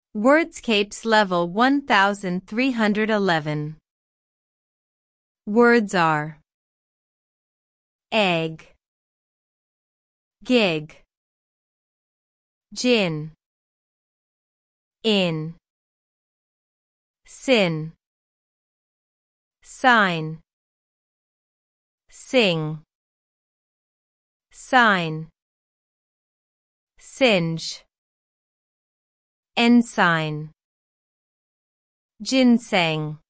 Wordscapes Level 1311. Words are egg, gig, gin, in, sin, sign, sing, sign, singe, ensign, ginseng.